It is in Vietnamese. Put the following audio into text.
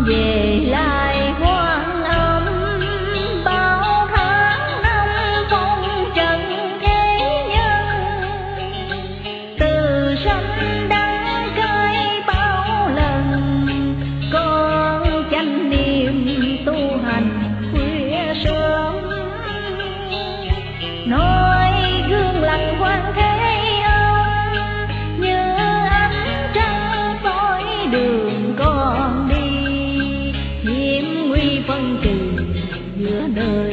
về lại Quan Âm, bao tháng năm phong trần thế nhân. Từ sanh đắng cay bao lần, con chánh niệm tu hành khuya sớm. Nói gương lành quan thế âm, như ánh trăng soi đường con đi. Hiểm nguy phân trừ giữa đời